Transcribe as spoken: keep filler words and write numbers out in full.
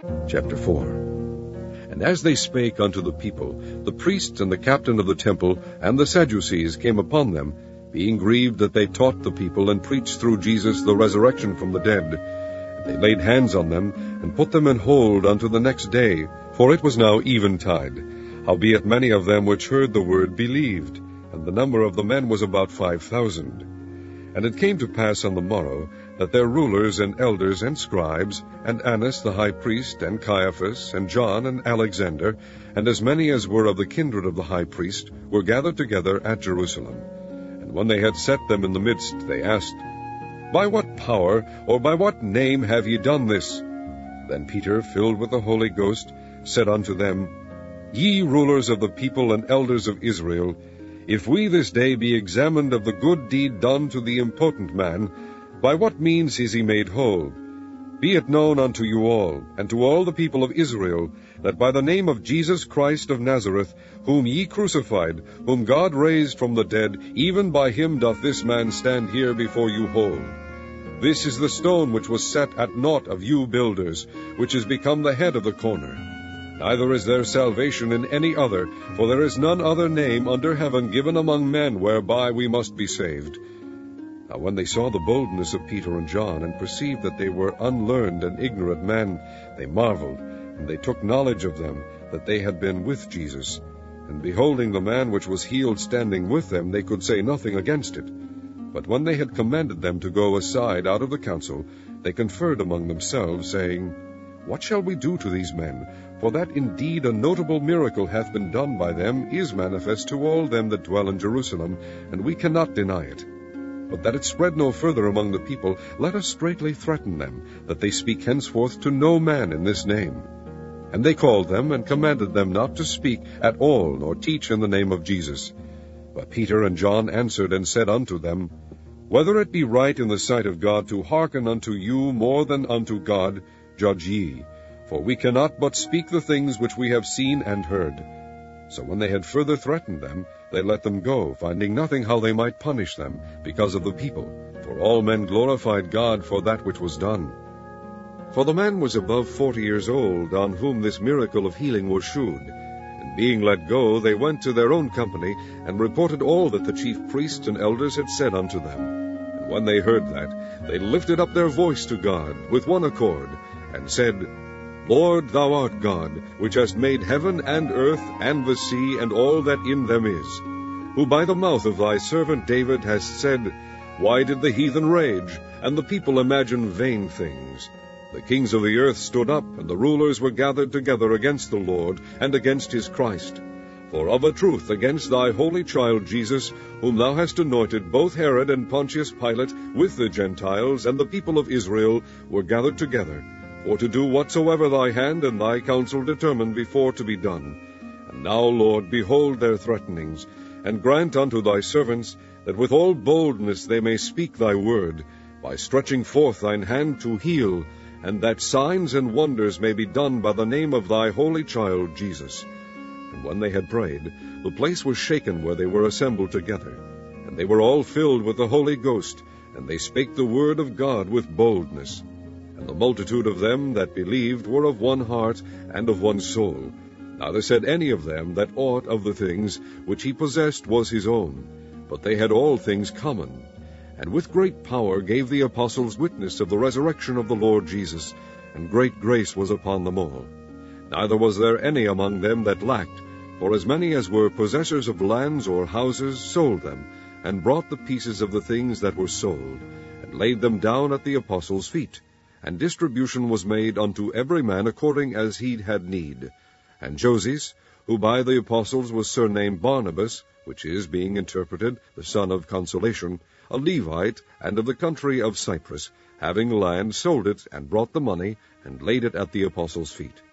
Chapter four. And as they spake unto the people, the priests and the captain of the temple and the Sadducees came upon them, being grieved that they taught the people and preached through Jesus the resurrection from the dead. And they laid hands on them, and put them in hold unto the next day, for it was now eventide. Howbeit many of them which heard the word believed, and the number of the men was about five thousand. And it came to pass on the morrow, that their rulers and elders and scribes, and Annas the high priest, and Caiaphas, and John, and Alexander, and as many as were of the kindred of the high priest, were gathered together at Jerusalem. And when they had set them in the midst, they asked, By what power, or by what name have ye done this? Then Peter, filled with the Holy Ghost, said unto them, Ye rulers of the people and elders of Israel, if we this day be examined of the good deed done to the impotent man, by what means is he made whole? Be it known unto you all, and to all the people of Israel, that by the name of Jesus Christ of Nazareth, whom ye crucified, whom God raised from the dead, even by him doth this man stand here before you whole. This is the stone which was set at naught of you builders, which is become the head of the corner. Neither is there salvation in any other, for there is none other name under heaven given among men whereby we must be saved. Now when they saw the boldness of Peter and John, and perceived that they were unlearned and ignorant men, they marveled, and they took knowledge of them, that they had been with Jesus. And beholding the man which was healed standing with them, they could say nothing against it. But when they had commanded them to go aside out of the council, they conferred among themselves, saying, What shall we do to these men? For that indeed a notable miracle hath been done by them is manifest to all them that dwell in Jerusalem, and we cannot deny it. But that it spread no further among the people, let us straitly threaten them, that they speak henceforth to no man in this name. And they called them, and commanded them not to speak at all, nor teach in the name of Jesus. But Peter and John answered and said unto them, Whether it be right in the sight of God to hearken unto you more than unto God, judge ye. For we cannot but speak the things which we have seen and heard. So when they had further threatened them, they let them go, finding nothing how they might punish them, because of the people. For all men glorified God for that which was done. For the man was above forty years old, on whom this miracle of healing was shewed. And being let go, they went to their own company, and reported all that the chief priests and elders had said unto them. And when they heard that, they lifted up their voice to God with one accord, and said, Lord, thou art God, which hast made heaven and earth, and the sea, and all that in them is, who by the mouth of thy servant David hast said, Why did the heathen rage, and the people imagine vain things? The kings of the earth stood up, and the rulers were gathered together against the Lord, and against his Christ. For of a truth against thy holy child Jesus, whom thou hast anointed, both Herod and Pontius Pilate, with the Gentiles and the people of Israel, were gathered together, for to do whatsoever thy hand and thy counsel determined before to be done. And now, Lord, behold their threatenings, and grant unto thy servants, that with all boldness they may speak thy word, by stretching forth thine hand to heal, and that signs and wonders may be done by the name of thy holy child Jesus. And when they had prayed, the place was shaken where they were assembled together. And they were all filled with the Holy Ghost, and they spake the word of God with boldness. And the multitude of them that believed were of one heart and of one soul. Neither said any of them that aught of the things which he possessed was his own, but they had all things common. And with great power gave the apostles witness of the resurrection of the Lord Jesus, and great grace was upon them all. Neither was there any among them that lacked, for as many as were possessors of lands or houses sold them, and brought the pieces of the things that were sold, and laid them down at the apostles' feet. And distribution was made unto every man according as he had need. And Joses, who by the apostles was surnamed Barnabas, which is, being interpreted, the son of consolation, a Levite, and of the country of Cyprus, having land, sold it, and brought the money, and laid it at the apostles' feet.